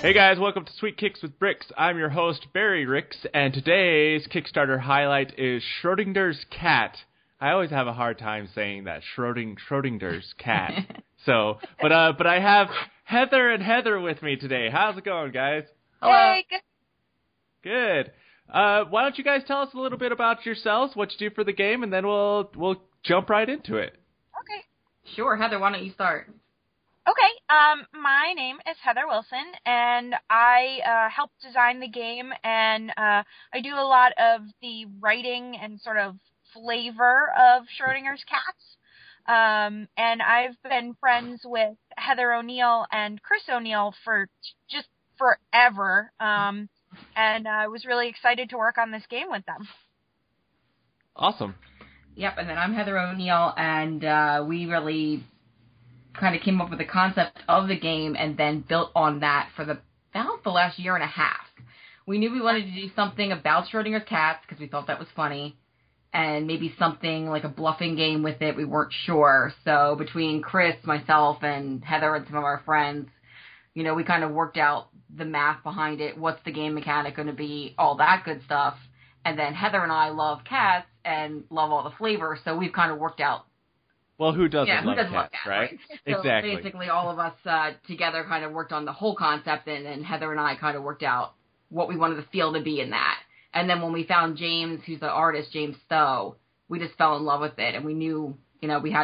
Hey guys, welcome to Sweet Kicks with Bricks. I'm your host, Barry Ricks, and today's Kickstarter highlight is Schrodinger's cat. I always have a hard time saying that, Schrodinger's cat. But I have Heather and Heather with me today. How's it going, guys? Hello. Hey, good. Good. Why don't you guys tell us a little bit about yourselves, what you do for the game, and then we'll jump right into it. Okay. Sure, Heather, why don't you start? Okay, my name is Heather Wilson, and I help design the game, and I do a lot of the writing and sort of flavor of Schrodinger's cats. And I've been friends with Heather O'Neill and Chris O'Neill for just forever, and I was really excited to work on this game with them. Awesome. Yep, and then I'm Heather O'Neill, and we really kind of came up with the concept of the game and then built on that for about the last year and a half. We knew we wanted to do something about Schrodinger's cats because we thought that was funny, and maybe something like a bluffing game with it. We weren't sure. So between Chris, myself, and Heather and some of our friends, you know, we kind of worked out the math behind it. What's the game mechanic going to be? All that good stuff. And then Heather and I love cats and love all the flavors, so we've kind of worked out. Well, who doesn't love cats, cats, right? So Exactly. basically all of us together kind of worked on the whole concept, and Heather and I kind of worked out what we wanted the feel to be in that. And then when we found James, who's the artist, James Stowe, we just fell in love with it, and we knew, you know, we had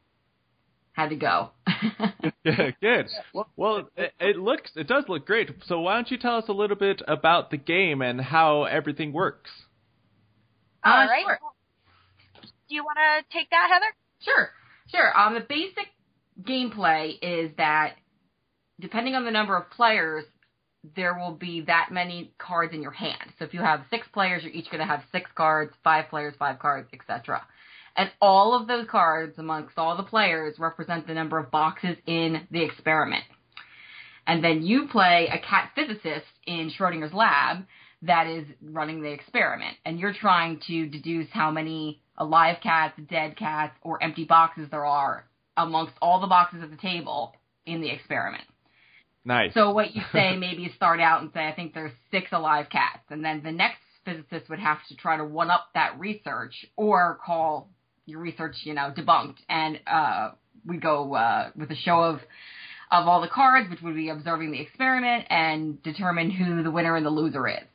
to go. Good. Well, it does look great. So why don't you tell us a little bit about the game and how everything works? All right. Sure. Do you want to take that, Heather? Sure. The basic gameplay is that depending on the number of players, there will be that many cards in your hand. So if you have 6 players, you're each going to have 6 cards, 5 players, 5 cards, etc. And all of those cards amongst all the players represent the number of boxes in the experiment. And then you play a cat physicist in Schrodinger's lab that is running the experiment. And you're trying to deduce how many alive cats, dead cats, or empty boxes there are amongst all the boxes at the table in the experiment. Nice. So what you say, maybe you start out and say, I think there's 6 alive cats. And then the next physicist would have to try to one-up that research or call your research, debunked. And we go with a show of all the cards, which would be observing the experiment, and determine who the winner and the loser is.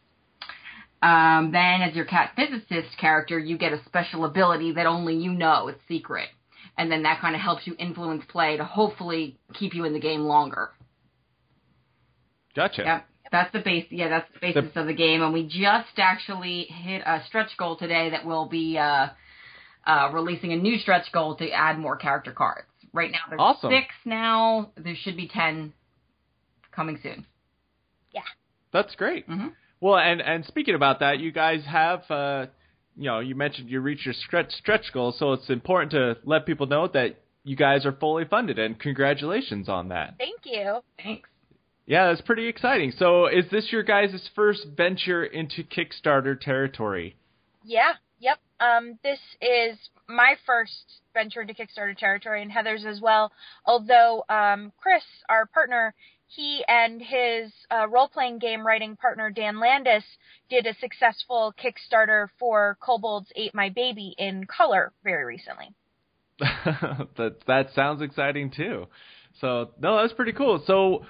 Then as your cat physicist character, you get a special ability that only you know. It's secret. And then that kind of helps you influence play to hopefully keep you in the game longer. Gotcha. Yep. That's the basis of the game. And we just actually hit a stretch goal today that we'll be releasing a new stretch goal to add more character cards. Right now there's awesome. 6 now. There should be 10 coming soon. Yeah. That's great. Mm-hmm. Well, and speaking about that, you guys have, you mentioned you reached your stretch goal, so it's important to let people know that you guys are fully funded, and congratulations on that. Thank you. Thanks. Yeah, that's pretty exciting. So is this your guys' first venture into Kickstarter territory? Yeah. Yep. This is my first venture into Kickstarter territory, and Heather's as well. Although Chris, our partner, he and his role-playing game writing partner, Dan Landis, did a successful Kickstarter for Kobolds Ate My Baby in color very recently. That sounds exciting, too. So, no, that's pretty cool. So,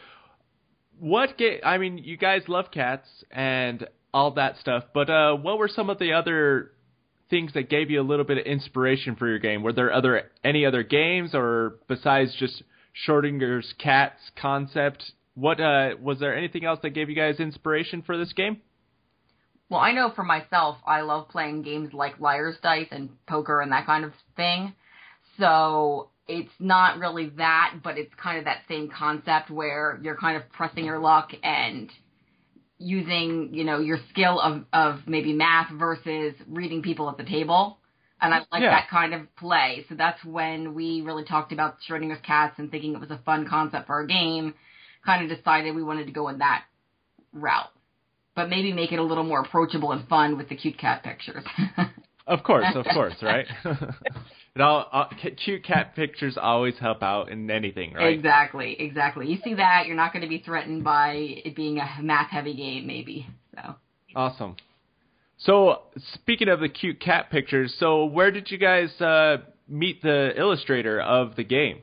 you guys love cats and all that stuff, but what were some of the other things that gave you a little bit of inspiration for your game? Were there any other games, or besides just Schrodinger's cats concept, what was there anything else that gave you guys inspiration for this game? Well, I know for myself, I love playing games like Liar's Dice and poker and that kind of thing. So it's not really that, but it's kind of that same concept where you're kind of pressing your luck and using, your skill of maybe math versus reading people at the table. And I like that kind of play. So that's when we really talked about Schrodinger's cats and thinking it was a fun concept for our game. Kind of decided we wanted to go in that route. But maybe make it a little more approachable and fun with the cute cat pictures. Of course, right? Cute cat pictures always help out in anything, right? Exactly. You see that, you're not going to be threatened by it being a math-heavy game, maybe. So Awesome. So, speaking of the cute cat pictures, so where did you guys meet the illustrator of the game?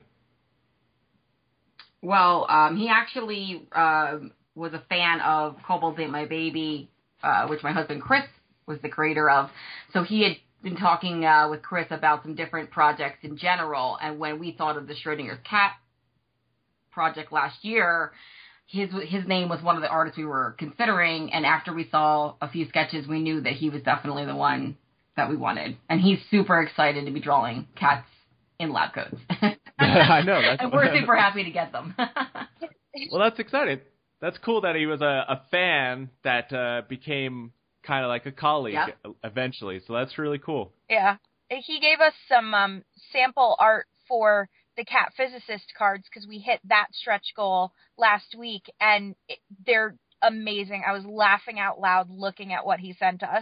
Well, he actually was a fan of Kobolds Ate My Baby, which my husband Chris was the creator of. So he had been talking with Chris about some different projects in general, and when we thought of the Schrodinger's Cat project last year, his name was one of the artists we were considering, and after we saw a few sketches, we knew that he was definitely the one that we wanted. And he's super excited to be drawing cats in lab coats. I know. And we're super happy to get them. Well, that's exciting. That's cool that he was a fan that became kind of like a colleague eventually. So that's really cool. Yeah. He gave us some sample art for the Cat Physicist cards because we hit that stretch goal last week, and they're amazing. I was laughing out loud looking at what he sent us.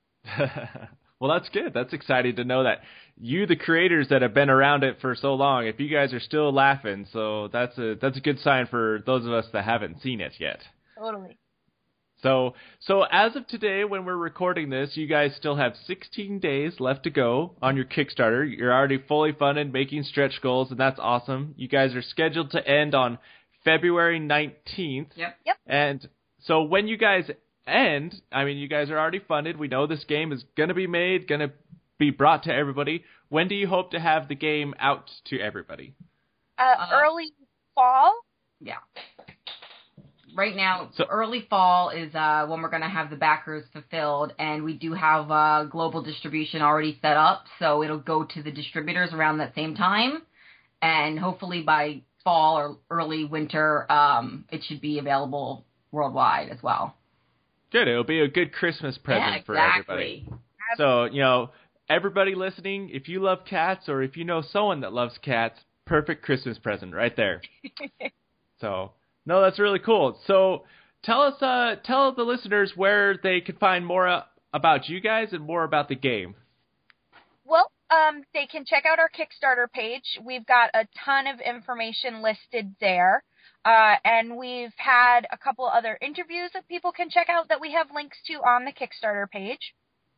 Well, that's good. That's exciting to know that you, the creators that have been around it for so long, if you guys are still laughing, so that's a good sign for those of us that haven't seen it yet. Totally. So as of today, when we're recording this, you guys still have 16 days left to go on your Kickstarter. You're already fully funded, making stretch goals, and that's awesome. You guys are scheduled to end on February 19th. Yep. And so when you guys end, I mean, you guys are already funded. We know this game is going to be made, going to be brought to everybody. When do you hope to have the game out to everybody? Early fall. Yeah. Right now, so early fall is when we're going to have the backers fulfilled, and we do have global distribution already set up, so it'll go to the distributors around that same time, and hopefully by fall or early winter, it should be available worldwide as well. Good. It'll be a good Christmas present for everybody. So, everybody listening, if you love cats or if you know someone that loves cats, perfect Christmas present right there. So, no, that's really cool. So, tell the listeners where they can find more about you guys and more about the game. Well, they can check out our Kickstarter page. We've got a ton of information listed there. And we've had a couple other interviews that people can check out that we have links to on the Kickstarter page.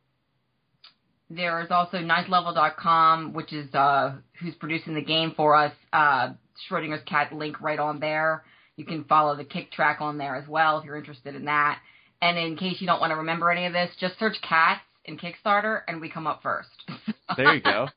There is also ninthlevel.com, which is who's producing the game for us. Schrodinger's Cat link right on there. You can follow the Kick track on there as well if you're interested in that. And in case you don't want to remember any of this, just search cats in Kickstarter and we come up first. There you go.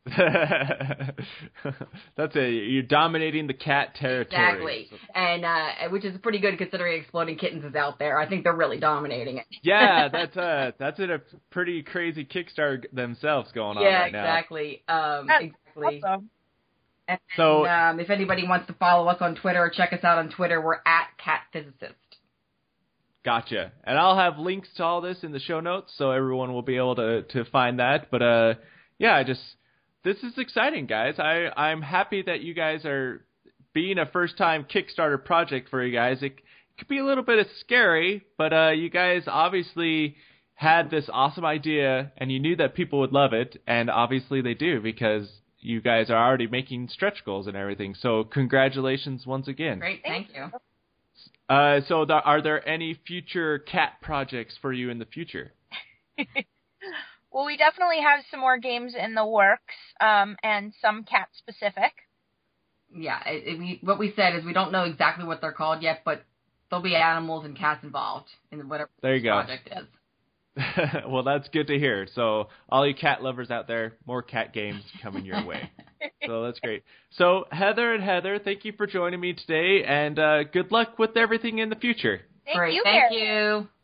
That's you're dominating the cat territory. Exactly. And which is pretty good considering Exploding Kittens is out there. I think they're really dominating it. Yeah, that's a pretty crazy Kickstarter themselves going on right now. Yeah, exactly. Exactly. Awesome. And so, if anybody wants to follow us on Twitter or check us out on Twitter, we're at CatPhysicist. Gotcha. And I'll have links to all this in the show notes so everyone will be able to find that. But, this is exciting, guys. I'm happy that you guys are being a first-time Kickstarter project for you guys. It could be a little bit scary, but you guys obviously had this awesome idea, and you knew that people would love it, and obviously they do because you guys are already making stretch goals and everything. So congratulations once again. Great, thank you. Are there any future cat projects for you in the future? Well, we definitely have some more games in the works, and some cat specific. Yeah, what we said is we don't know exactly what they're called yet, but there'll be animals and cats involved in whatever the project is. Well, that's good to hear. So all you cat lovers out there, more cat games coming your way. So that's great. So Heather, thank you for joining me today, and good luck with everything in the future. Thank you.